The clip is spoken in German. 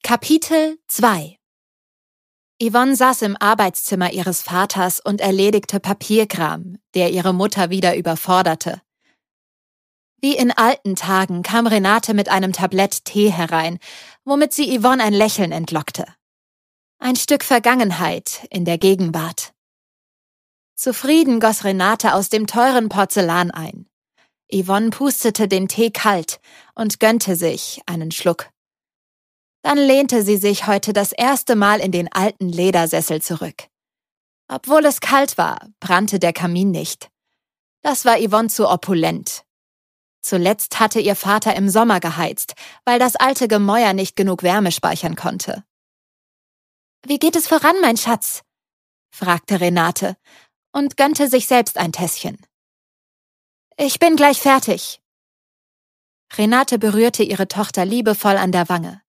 Kapitel 2 Yvonne saß im Arbeitszimmer ihres Vaters und erledigte Papierkram, der ihre Mutter wieder überforderte. Wie in alten Tagen kam Renate mit einem Tablett Tee herein, womit sie Yvonne ein Lächeln entlockte. Ein Stück Vergangenheit in der Gegenwart. Zufrieden goss Renate aus dem teuren Porzellan ein. Yvonne pustete den Tee kalt und gönnte sich einen Schluck. Dann lehnte sie sich heute das erste Mal in den alten Ledersessel zurück. Obwohl es kalt war, brannte der Kamin nicht. Das war Yvonne zu opulent. Zuletzt hatte ihr Vater im Sommer geheizt, weil das alte Gemäuer nicht genug Wärme speichern konnte. »Wie geht es voran, mein Schatz?« fragte Renate und gönnte sich selbst ein Tässchen. »Ich bin gleich fertig.« Renate berührte ihre Tochter liebevoll an der Wange.